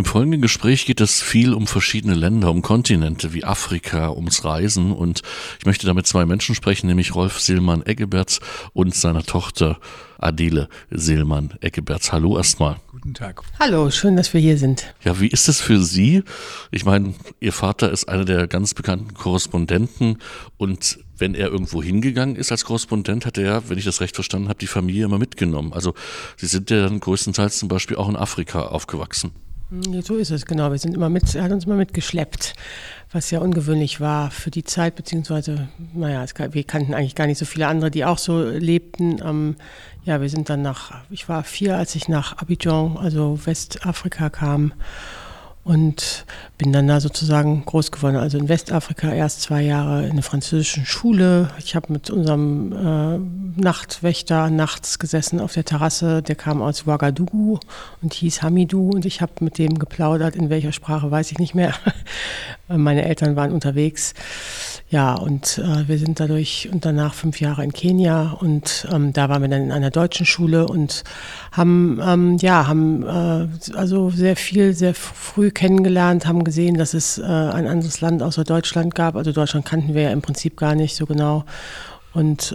Im folgenden Gespräch geht es viel um verschiedene Länder, um Kontinente wie Afrika, ums Reisen, und ich möchte da mit zwei Menschen sprechen, nämlich Rolf Seelmann-Eggeberts und seiner Tochter Adele Seelmann-Eggeberts. Hallo erstmal. Guten Tag. Hallo, schön, dass wir hier sind. Ja, wie ist es für Sie? Ich meine, Ihr Vater ist einer der ganz bekannten Korrespondenten, und wenn er irgendwo hingegangen ist als Korrespondent, hat er, wenn ich das recht verstanden habe, die Familie immer mitgenommen. Also Sie sind ja dann größtenteils zum Beispiel auch in Afrika aufgewachsen. Ja, so ist es, genau. Er hat uns immer mitgeschleppt, was ja ungewöhnlich war für die Zeit, beziehungsweise, wir kannten eigentlich gar nicht so viele andere, die auch so lebten. Wir sind dann ich war 4, als ich nach Abidjan, also Westafrika kam, und bin dann da sozusagen groß geworden. Also in Westafrika erst 2 Jahre in der französischen Schule. Ich habe mit unserem Nachtwächter nachts gesessen auf der Terrasse. Der kam aus Ouagadougou und hieß Hamidou, und ich habe mit dem geplaudert. In welcher Sprache, weiß ich nicht mehr. Meine Eltern waren unterwegs. Ja, und wir sind dadurch und danach 5 Jahre in Kenia, und da waren wir dann in einer deutschen Schule und haben also sehr viel, sehr früh kennengelernt, haben gesehen, dass es ein anderes Land außer Deutschland gab. Also Deutschland kannten wir ja im Prinzip gar nicht so genau, und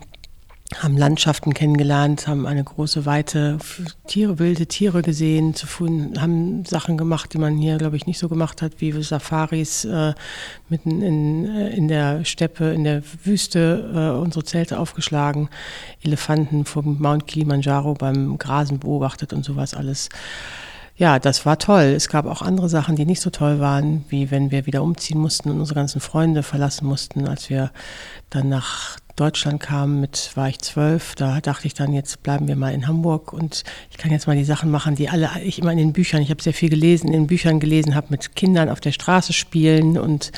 haben Landschaften kennengelernt, haben eine große, weite wilde Tiere gesehen, haben Sachen gemacht, die man hier, glaube ich, nicht so gemacht hat, wie Safaris mitten in der Steppe, in der Wüste, unsere Zelte aufgeschlagen, Elefanten vom Mount Kilimanjaro beim Grasen beobachtet und sowas alles. Ja, das war toll. Es gab auch andere Sachen, die nicht so toll waren, wie wenn wir wieder umziehen mussten und unsere ganzen Freunde verlassen mussten. Als wir dann nach Deutschland kamen, war ich 12, da dachte ich dann, jetzt bleiben wir mal in Hamburg und ich kann jetzt mal die Sachen machen, die ich immer in den Büchern, ich habe sehr viel gelesen, in den Büchern gelesen habe, mit Kindern auf der Straße spielen und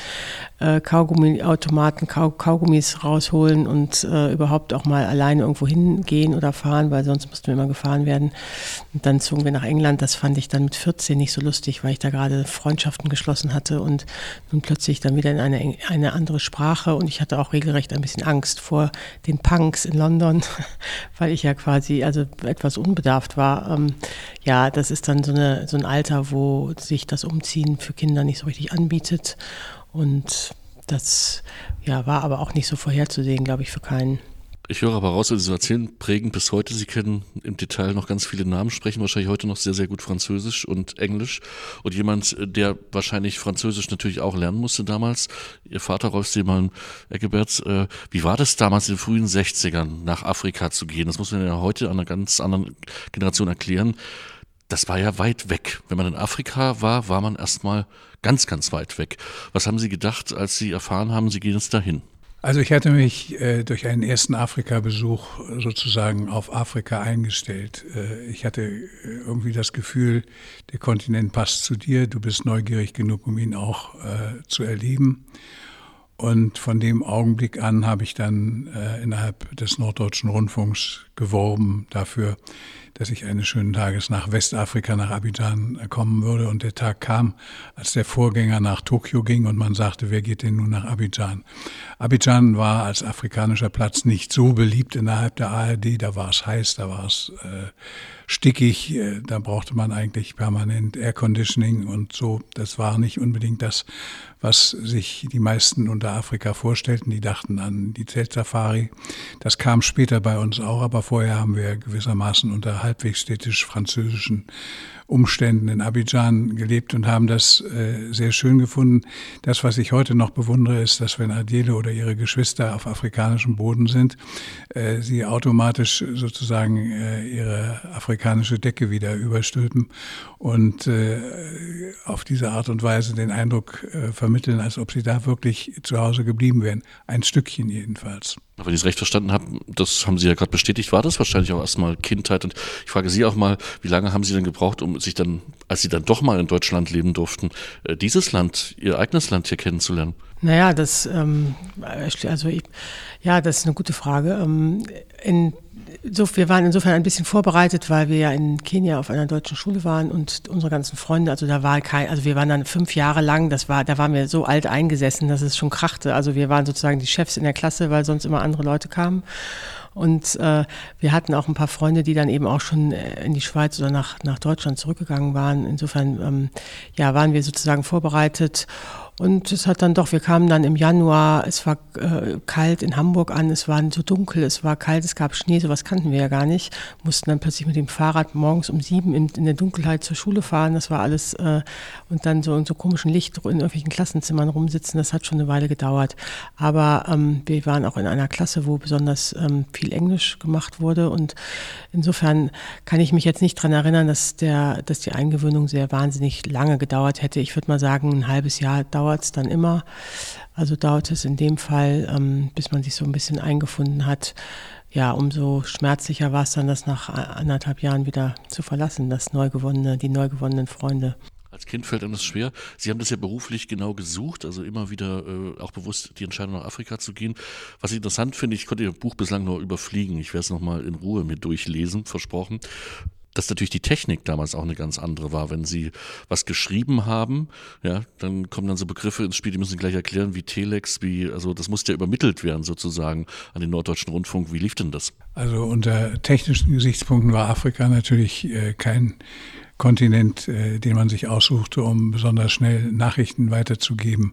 Kaugummiautomaten, Kaugummis rausholen und überhaupt auch mal alleine irgendwo hingehen oder fahren, weil sonst mussten wir immer gefahren werden. Und dann zogen wir nach England. Das fand ich dann mit 14 nicht so lustig, weil ich da gerade Freundschaften geschlossen hatte und nun plötzlich dann wieder in eine andere Sprache, und ich hatte auch regelrecht ein bisschen Angst vor den Punks in London, weil ich ja quasi etwas unbedarft war. Das ist dann so ein Alter, wo sich das Umziehen für Kinder nicht so richtig anbietet, und das war aber auch nicht so vorherzusehen, glaube ich, für keinen. Ich höre aber raus, dass Sie so erzählen, prägend bis heute. Sie kennen im Detail noch ganz viele Namen, sprechen wahrscheinlich heute noch sehr, sehr gut Französisch und Englisch. Und jemand, der wahrscheinlich Französisch natürlich auch lernen musste damals, Ihr Vater Rolf Seelmann-Eggeberts, wie war das damals in den frühen 60ern nach Afrika zu gehen? Das muss man ja heute einer ganz anderen Generation erklären. Das war ja weit weg. Wenn man in Afrika war, war man erstmal ganz, ganz weit weg. Was haben Sie gedacht, als Sie erfahren haben, Sie gehen jetzt dahin? Also ich hatte mich durch einen ersten Afrika-Besuch sozusagen auf Afrika eingestellt. Ich hatte irgendwie das Gefühl, der Kontinent passt zu dir, du bist neugierig genug, um ihn auch zu erleben. Und von dem Augenblick an habe ich dann innerhalb des Norddeutschen Rundfunks geworben dafür, dass ich eines schönen Tages nach Westafrika, nach Abidjan kommen würde. Und der Tag kam, als der Vorgänger nach Tokio ging und man sagte, wer geht denn nun nach Abidjan? Abidjan war als afrikanischer Platz nicht so beliebt innerhalb der ARD. Da war es heiß, da war es stickig, da brauchte man eigentlich permanent Airconditioning und so. Das war nicht unbedingt das, was sich die meisten unter Afrika vorstellten. Die dachten an die Zeltsafari. Das kam später bei uns auch, aber vorher haben wir gewissermaßen unter halbwegs städtisch-französischen Umständen in Abidjan gelebt und haben das sehr schön gefunden. Das, was ich heute noch bewundere, ist, dass wenn Adele oder ihre Geschwister auf afrikanischem Boden sind, sie automatisch sozusagen ihre afrikanische Decke wieder überstülpen und auf diese Art und Weise den Eindruck vermitteln, als ob sie da wirklich zu Hause geblieben wären. Ein Stückchen jedenfalls. Wenn ich es recht verstanden habe, das haben Sie ja gerade bestätigt, war das wahrscheinlich auch erstmal Kindheit. Und ich frage Sie auch mal, wie lange haben Sie denn gebraucht, um sich dann, als Sie dann doch mal in Deutschland leben durften, dieses Land, Ihr eigenes Land hier kennenzulernen? Naja, das ist eine gute Frage. Wir waren insofern ein bisschen vorbereitet, weil wir ja in Kenia auf einer deutschen Schule waren und unsere ganzen Freunde, wir waren dann 5 Jahre lang, da waren wir so alt eingesessen, dass es schon krachte. Also wir waren sozusagen die Chefs in der Klasse, weil sonst immer andere Leute kamen. Und wir hatten auch ein paar Freunde, die dann eben auch schon in die Schweiz oder nach Deutschland zurückgegangen waren. Insofern waren wir sozusagen vorbereitet. Und es hat dann doch, wir kamen dann im Januar, es war kalt in Hamburg an, es war so dunkel, es war kalt, es gab Schnee, sowas kannten wir ja gar nicht. Mussten dann plötzlich mit dem Fahrrad morgens um 7 in der Dunkelheit zur Schule fahren, das war alles, und dann so in so komischen Licht in irgendwelchen Klassenzimmern rumsitzen, das hat schon eine Weile gedauert. Aber wir waren auch in einer Klasse, wo besonders viel Englisch gemacht wurde, und insofern kann ich mich jetzt nicht daran erinnern, dass die Eingewöhnung sehr wahnsinnig lange gedauert hätte. Ich würde mal sagen, ein halbes Jahr dauert es dann immer. Also dauert es in dem Fall, bis man sich so ein bisschen eingefunden hat. Ja, umso schmerzlicher war es dann, das nach 1,5 Jahren wieder zu verlassen, die neu gewonnenen Freunde. Als Kind fällt einem das schwer. Sie haben das ja beruflich genau gesucht, also immer wieder auch bewusst die Entscheidung nach Afrika zu gehen. Was ich interessant finde, ich konnte Ihr Buch bislang nur überfliegen. Ich werde es nochmal in Ruhe mir durchlesen, versprochen. Dass natürlich die Technik damals auch eine ganz andere war. Wenn Sie was geschrieben haben, ja, dann kommen dann so Begriffe ins Spiel, die müssen Sie gleich erklären, wie Telex, also das musste ja übermittelt werden sozusagen an den Norddeutschen Rundfunk. Wie lief denn das? Also unter technischen Gesichtspunkten war Afrika natürlich kein Kontinent, den man sich aussuchte, um besonders schnell Nachrichten weiterzugeben.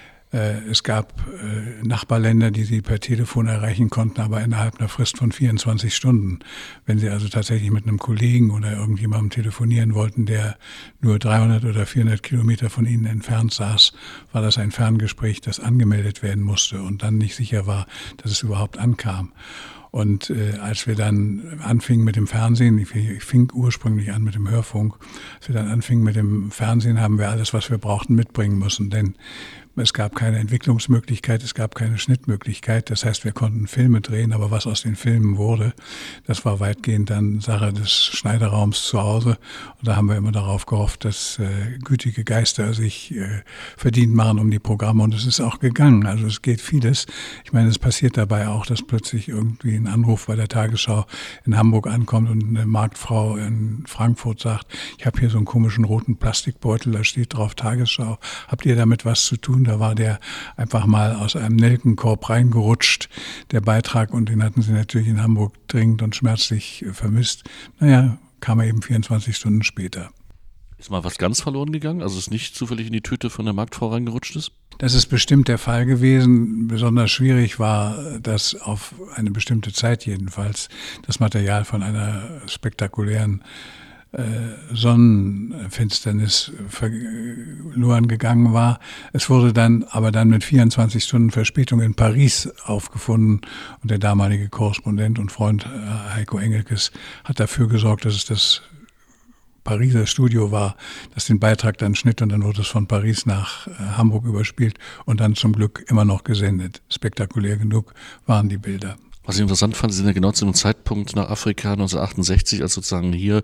Es gab Nachbarländer, die Sie per Telefon erreichen konnten, aber innerhalb einer Frist von 24 Stunden. Wenn Sie also tatsächlich mit einem Kollegen oder irgendjemandem telefonieren wollten, der nur 300 oder 400 Kilometer von Ihnen entfernt saß, war das ein Ferngespräch, das angemeldet werden musste und dann nicht sicher war, dass es überhaupt ankam. Und als wir dann anfingen mit dem Fernsehen, ich fing ursprünglich an mit dem Hörfunk, als wir dann anfingen mit dem Fernsehen, haben wir alles, was wir brauchten, mitbringen müssen. Denn es gab keine Entwicklungsmöglichkeit, es gab keine Schnittmöglichkeit. Das heißt, wir konnten Filme drehen, aber was aus den Filmen wurde, das war weitgehend dann Sache des Schneideraums zu Hause. Und da haben wir immer darauf gehofft, dass gütige Geister sich verdient machen um die Programme. Und es ist auch gegangen. Also es geht vieles. Ich meine, es passiert dabei auch, dass plötzlich irgendwie ein Anruf bei der Tagesschau in Hamburg ankommt und eine Marktfrau in Frankfurt sagt, ich habe hier so einen komischen roten Plastikbeutel, da steht drauf Tagesschau. Habt ihr damit was zu tun? Da war der einfach mal aus einem Nelkenkorb reingerutscht, der Beitrag, und den hatten sie natürlich in Hamburg dringend und schmerzlich vermisst. Naja, kam er eben 24 Stunden später. Ist mal was ganz verloren gegangen? Also ist nicht zufällig in die Tüte von der Marktfrau reingerutscht ist? Das ist bestimmt der Fall gewesen. Besonders schwierig war, dass auf eine bestimmte Zeit jedenfalls das Material von einer spektakulären Sonnenfinsternis verloren gegangen war. Es wurde dann mit 24 Stunden Verspätung in Paris aufgefunden, und der damalige Korrespondent und Freund Heiko Engelkes hat dafür gesorgt, dass es das Pariser Studio war, das den Beitrag dann schnitt, und dann wurde es von Paris nach Hamburg überspielt und dann zum Glück immer noch gesendet. Spektakulär genug waren die Bilder. Was ich interessant fand, Sie sind ja genau zu einem Zeitpunkt nach Afrika 1968, als sozusagen hier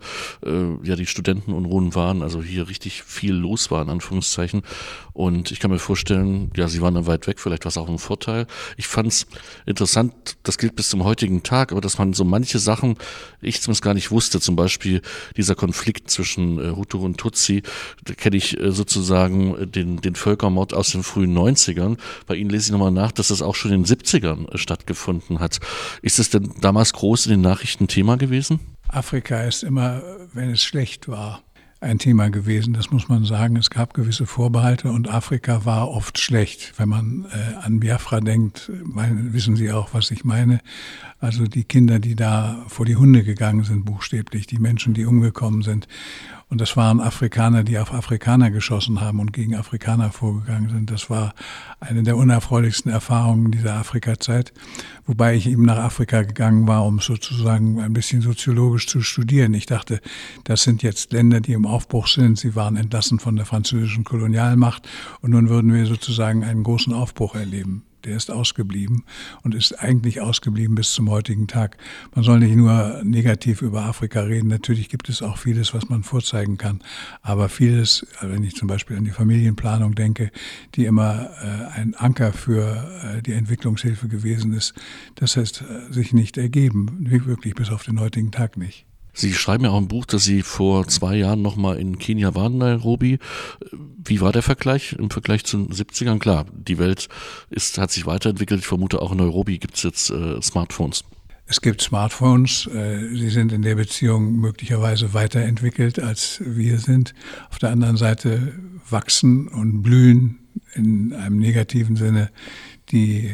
die Studentenunruhen waren, also hier richtig viel los war, in Anführungszeichen. Und ich kann mir vorstellen, ja, Sie waren dann weit weg, vielleicht war es auch ein Vorteil. Ich fand es interessant, das gilt bis zum heutigen Tag, aber dass man so manche Sachen, ich zumindest gar nicht wusste, zum Beispiel dieser Konflikt zwischen Hutu und Tutsi, da kenne ich sozusagen den Völkermord aus den frühen 90ern. Bei Ihnen lese ich nochmal nach, dass das auch schon in den 70ern stattgefunden hat. Ist es denn damals groß in den Nachrichten Thema gewesen? Afrika ist immer, wenn es schlecht war, ein Thema gewesen. Das muss man sagen. Es gab gewisse Vorbehalte und Afrika war oft schlecht. Wenn man an Biafra denkt, wissen Sie auch, was ich meine. Also die Kinder, die da vor die Hunde gegangen sind, buchstäblich, die Menschen, die umgekommen sind. Und das waren Afrikaner, die auf Afrikaner geschossen haben und gegen Afrikaner vorgegangen sind. Das war eine der unerfreulichsten Erfahrungen dieser Afrika-Zeit. Wobei ich eben nach Afrika gegangen war, um sozusagen ein bisschen soziologisch zu studieren. Ich dachte, das sind jetzt Länder, die im Aufbruch sind. Sie waren entlassen von der französischen Kolonialmacht. Und nun würden wir sozusagen einen großen Aufbruch erleben. Der ist ausgeblieben und ist eigentlich ausgeblieben bis zum heutigen Tag. Man soll nicht nur negativ über Afrika reden. Natürlich gibt es auch vieles, was man vorzeigen kann. Aber vieles, wenn ich zum Beispiel an die Familienplanung denke, die immer ein Anker für die Entwicklungshilfe gewesen ist, das heißt sich nicht ergeben. Wirklich bis auf den heutigen Tag nicht. Sie schreiben ja auch im Buch, dass Sie vor 2 Jahren nochmal in Kenia waren, Nairobi. Wie war der Vergleich im Vergleich zu den 70ern? Klar, die Welt hat sich weiterentwickelt. Ich vermute, auch in Nairobi gibt es jetzt Smartphones. Es gibt Smartphones, sie sind in der Beziehung möglicherweise weiterentwickelt, als wir sind. Auf der anderen Seite wachsen und blühen in einem negativen Sinne die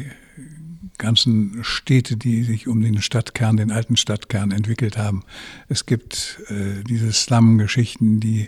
ganzen Städte, die sich um den Stadtkern, den alten Stadtkern entwickelt haben. Es gibt diese Slum-Geschichten, die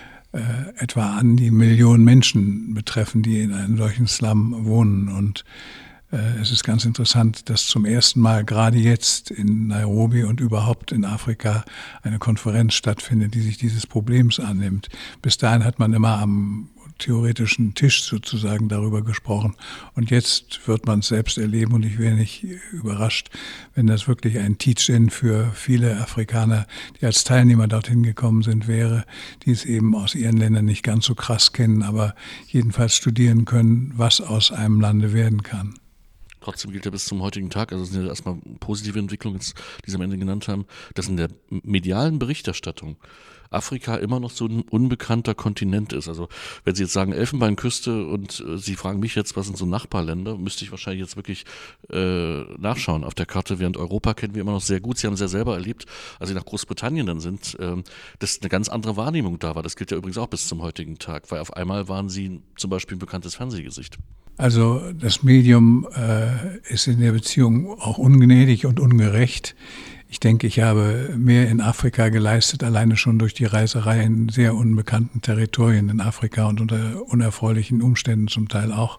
etwa an die Million Menschen betreffen, die in einem solchen Slum wohnen. Und es ist ganz interessant, dass zum ersten Mal gerade jetzt in Nairobi und überhaupt in Afrika eine Konferenz stattfindet, die sich dieses Problems annimmt. Bis dahin hat man immer am theoretischen Tisch sozusagen darüber gesprochen. Und jetzt wird man es selbst erleben und ich wäre nicht überrascht, wenn das wirklich ein Teach-in für viele Afrikaner, die als Teilnehmer dorthin gekommen sind, wäre, die es eben aus ihren Ländern nicht ganz so krass kennen, aber jedenfalls studieren können, was aus einem Lande werden kann. Trotzdem gilt ja bis zum heutigen Tag, also das sind ja erstmal positive Entwicklungen, die Sie am Ende genannt haben, dass in der medialen Berichterstattung Afrika immer noch so ein unbekannter Kontinent ist. Also wenn Sie jetzt sagen Elfenbeinküste und Sie fragen mich jetzt, was sind so Nachbarländer, müsste ich wahrscheinlich jetzt wirklich nachschauen auf der Karte, während Europa kennen wir immer noch sehr gut. Sie haben es ja selber erlebt, als Sie nach Großbritannien dann sind, dass eine ganz andere Wahrnehmung da war. Das gilt ja übrigens auch bis zum heutigen Tag, weil auf einmal waren Sie zum Beispiel ein bekanntes Fernsehgesicht. Also das Medium ist in der Beziehung auch ungnädig und ungerecht. Ich denke, ich habe mehr in Afrika geleistet, alleine schon durch die Reiserei in sehr unbekannten Territorien in Afrika und unter unerfreulichen Umständen zum Teil auch.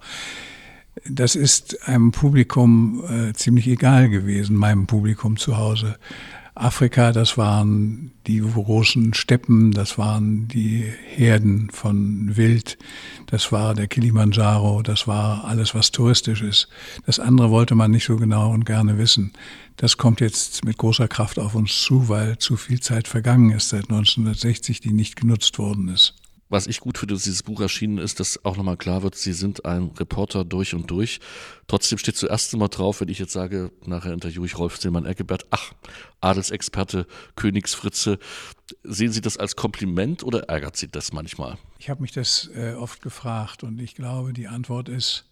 Das ist einem Publikum ziemlich egal gewesen, meinem Publikum zu Hause. Afrika, das waren die großen Steppen, das waren die Herden von Wild, das war der Kilimanjaro, das war alles, was touristisch ist. Das andere wollte man nicht so genau und gerne wissen. Das kommt jetzt mit großer Kraft auf uns zu, weil zu viel Zeit vergangen ist seit 1960, die nicht genutzt worden ist. Was ich gut finde, dass dieses Buch erschienen ist, dass auch nochmal klar wird, Sie sind ein Reporter durch und durch. Trotzdem steht zuerst immer drauf, wenn ich jetzt sage, nachher interviewe ich Rolf Zillmann-Eckebert, Adelsexperte, Königsfritze. Sehen Sie das als Kompliment oder ärgert Sie das manchmal? Ich habe mich das oft gefragt und ich glaube, die Antwort ist,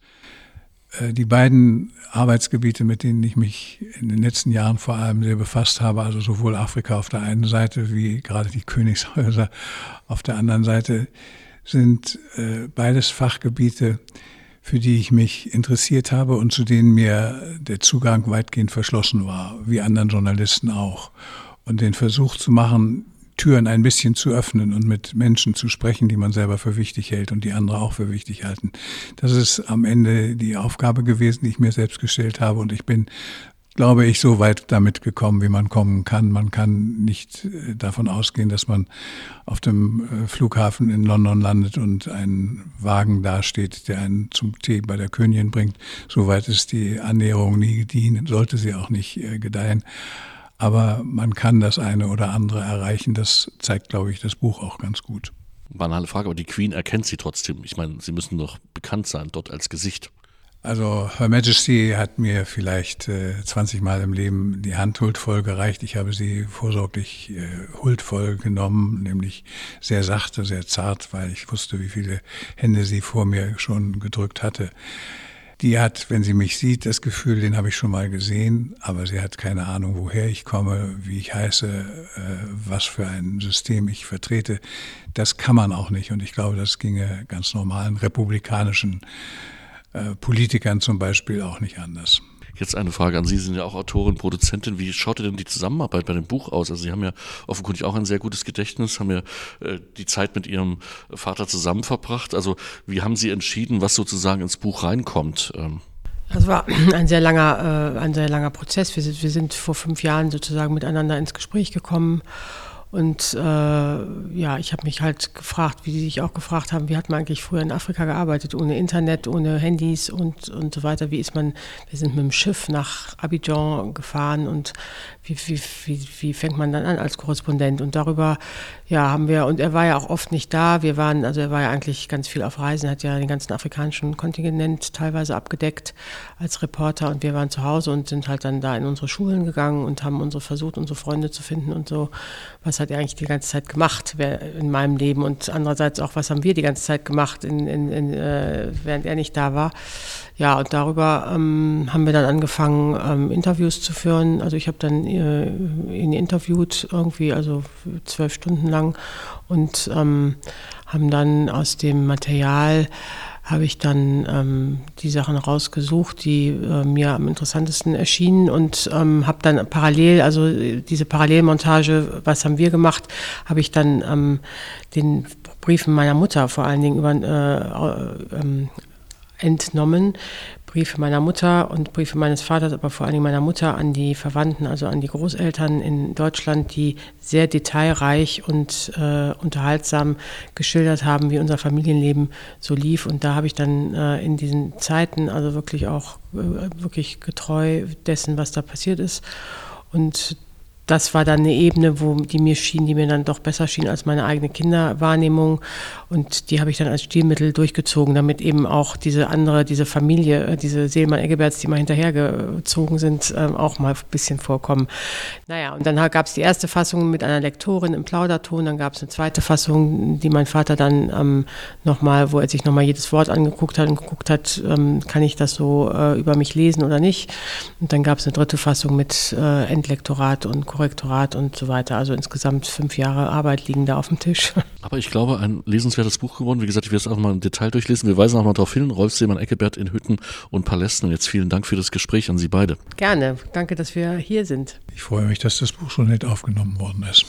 die beiden Arbeitsgebiete, mit denen ich mich in den letzten Jahren vor allem sehr befasst habe, also sowohl Afrika auf der einen Seite wie gerade die Königshäuser auf der anderen Seite, sind beides Fachgebiete, für die ich mich interessiert habe und zu denen mir der Zugang weitgehend verschlossen war, wie anderen Journalisten auch. Und den Versuch zu machen, Türen ein bisschen zu öffnen und mit Menschen zu sprechen, die man selber für wichtig hält und die andere auch für wichtig halten. Das ist am Ende die Aufgabe gewesen, die ich mir selbst gestellt habe und ich bin, glaube ich, so weit damit gekommen, wie man kommen kann. Man kann nicht davon ausgehen, dass man auf dem Flughafen in London landet und ein Wagen dasteht, der einen zum Tee bei der Königin bringt. Soweit ist die Annäherung nie gediehen, sollte sie auch nicht gedeihen. Aber man kann das eine oder andere erreichen. Das zeigt, glaube ich, das Buch auch ganz gut. Banale Frage, aber die Queen erkennt Sie trotzdem. Ich meine, Sie müssen doch bekannt sein dort als Gesicht. Also Her Majesty hat mir vielleicht 20 Mal im Leben die Hand huldvoll gereicht. Ich habe sie vorsorglich huldvoll genommen, nämlich sehr sachte, sehr zart, weil ich wusste, wie viele Hände sie vor mir schon gedrückt hatte. Die hat, wenn sie mich sieht, das Gefühl, den habe ich schon mal gesehen, aber sie hat keine Ahnung, woher ich komme, wie ich heiße, was für ein System ich vertrete. Das kann man auch nicht und ich glaube, das ginge ganz normalen republikanischen Politikern zum Beispiel auch nicht anders. Jetzt eine Frage an Sie, Sie sind ja auch Autorin, Produzentin. Wie schaut denn die Zusammenarbeit bei dem Buch aus? Also Sie haben ja offenkundig auch ein sehr gutes Gedächtnis, haben ja die Zeit mit Ihrem Vater zusammen verbracht. Also wie haben Sie entschieden, was sozusagen ins Buch reinkommt? Das war ein sehr langer Prozess. Wir sind vor 5 Jahren sozusagen miteinander ins Gespräch gekommen. Und ich habe mich halt gefragt, wie die sich auch gefragt haben, wie hat man eigentlich früher in Afrika gearbeitet, ohne Internet, ohne Handys und so weiter. Wir sind mit dem Schiff nach Abidjan gefahren und wie fängt man dann an als Korrespondent? Und darüber Ja, haben wir. Und er war ja auch oft nicht da. Er war ja eigentlich ganz viel auf Reisen, hat ja den ganzen afrikanischen Kontinent teilweise abgedeckt als Reporter. Und wir waren zu Hause und sind halt dann da in unsere Schulen gegangen und haben versucht, unsere Freunde zu finden und so. Was hat er eigentlich die ganze Zeit gemacht in meinem Leben? Und andererseits auch, was haben wir die ganze Zeit gemacht, während er nicht da war? Ja, und darüber haben wir dann angefangen, Interviews zu führen. Also ich habe dann ihn interviewt, irgendwie, also 12 Stunden lang, und haben dann aus dem Material habe ich dann die Sachen rausgesucht, die mir am interessantesten erschienen, und habe dann parallel, also diese Parallelmontage, was haben wir gemacht, habe ich dann den Briefen meiner Mutter vor allen Dingen entnommen. Briefe meiner Mutter und Briefe meines Vaters, aber vor allen Dingen meiner Mutter an die Verwandten, also an die Großeltern in Deutschland, die sehr detailreich und unterhaltsam geschildert haben, wie unser Familienleben so lief. Und da habe ich dann in diesen Zeiten also wirklich auch wirklich getreu dessen, was da passiert ist. Und das war dann eine Ebene, die mir dann doch besser schien als meine eigene Kinderwahrnehmung. Und die habe ich dann als Stilmittel durchgezogen, damit eben auch diese Familie, diese Seelmann-Eggeberts, die mal hinterhergezogen sind, auch mal ein bisschen vorkommen. Naja, und dann gab es die erste Fassung mit einer Lektorin im Plauderton, dann gab es eine zweite Fassung, die mein Vater dann nochmal, wo er sich nochmal jedes Wort angeguckt hat und geguckt hat, kann ich das so über mich lesen oder nicht. Und dann gab es eine dritte Fassung mit Endlektorat und Korrektorat und so weiter. Also insgesamt 5 Jahre Arbeit liegen da auf dem Tisch. Aber ich glaube, ein lesenswertes Buch geworden. Wie gesagt, ich werde es auch mal im Detail durchlesen. Wir weisen auch mal darauf hin, Rolf Seemann-Eggebert in Hütten und Palästen. Und jetzt vielen Dank für das Gespräch an Sie beide. Gerne. Danke, dass wir hier sind. Ich freue mich, dass das Buch so nett aufgenommen worden ist.